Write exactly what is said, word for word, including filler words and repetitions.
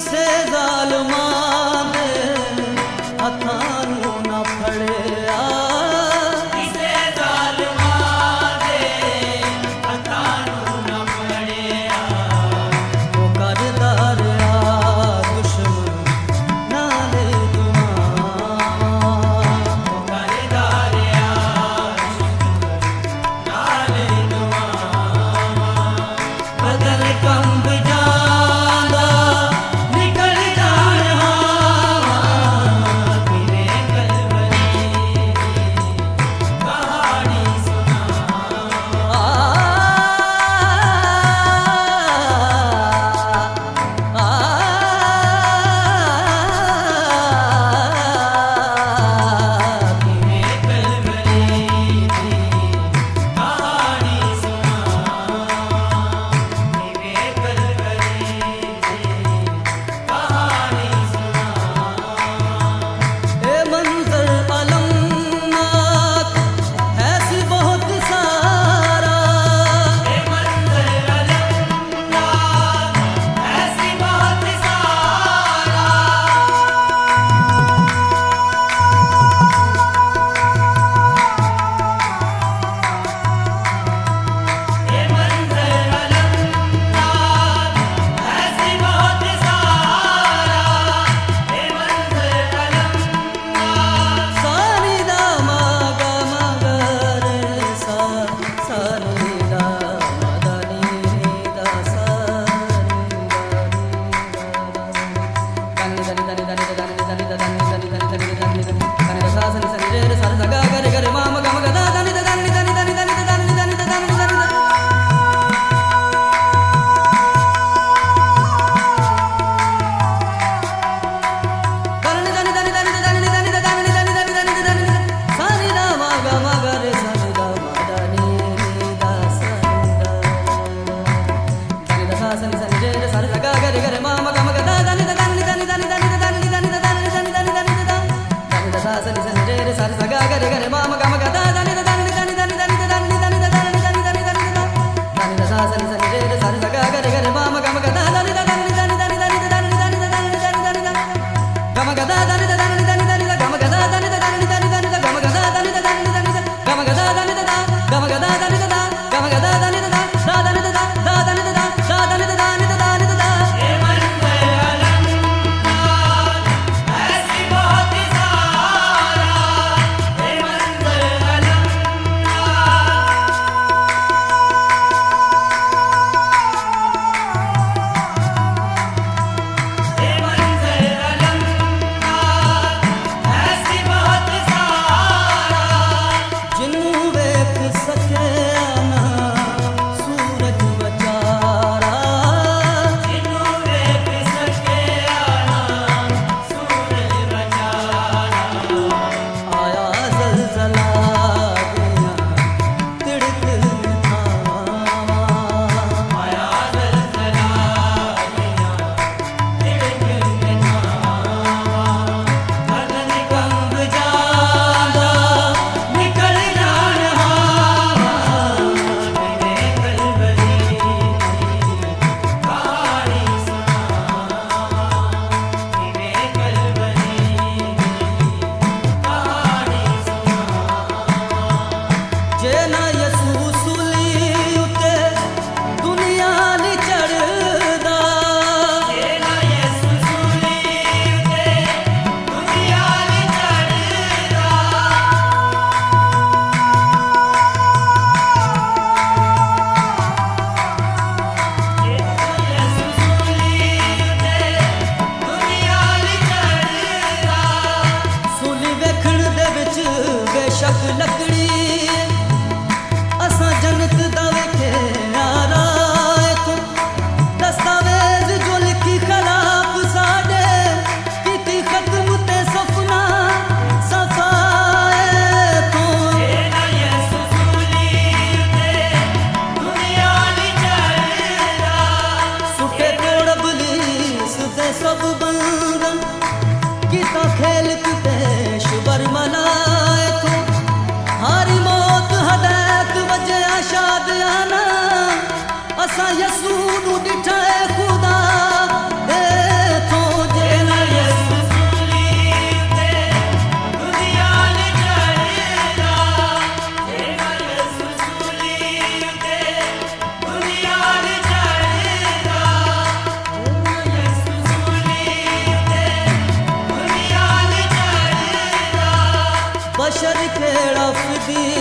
किसे ज़ालिमां दे हथां नूं ना फड़िया, किसे ज़ालिमां दे हथां नूं ना फड़िया। वो करदा रहा दुश्मन नाले दुआवां, वो करदा रहा दुश्मन नाले दुआवां। बदल कंब जांदा निकल जाण हवा, किने कलवरी कहानी सुनावां। आ किने कलवरी कहानी सुनावां। किने कलवरी कहानी सुनावां। ए मंजर अलमनाक है सी बहुत सारा, ए मंज़र अलमनाक ऐसी बहुत सारा। ए मंज़र अलमनाक ऐसी बहुत सारा। ए मंज़र अलमनाक सानी दा मागा मगर सा सानी दा मदनी दा सानी दा दनी दनी दनी दनी दनी दनी दनी दनी दनी दनी दनी दनी दनी दा सा सनी सनी रे रे सा सा गा गा रे गा रे मा मा गा मा गा दा दनी दा दनी दनी दनी दनी दनी दनी दनी दनी दनी दनी ए मंज़र अलमनाक ऐसी बहुत सारा। ए मंज़र अलमनाक ए मंज़र अलमनाक ऐसी बहुत सारा। जिन्नू वेख सके ना सूरज बचारा, जिन्नू वेख सके आना सूरज बचारा। आया ज़लज़ला गया तिड़क में थामा, आया ज़लज़ला गया तिड़क में थामा। बदन कंब जांदा निकल जाण हवा, किने कलवरी कहानी सुनावां। किने कलवरी कहानी सुनावां। जे ना यसू सूली उते दुनिया नी चढ़दा, जे ना यसू सूली उते दुनिया नी चढ़दा। जे ना यसू सूली उते दुनिया नी चढ़दा। सूली वेखण दे विच बेशक लकड़ी असां जन्नत दा वेखे यारा, इथों दस्तावेज जो लिखी खलाफ साडे कीती खत्म ते सपना सफाए तो जे ना यसू सूली उते दुनिया नी चढ़दा। सुटे तोड़ बलीस दे सब बंधन कीता खेल कुपेश बरमला, इथों हारी मौत हदैत वजया शादियाना असां यसू नूं ॾिठा खुदा, इथों तफदील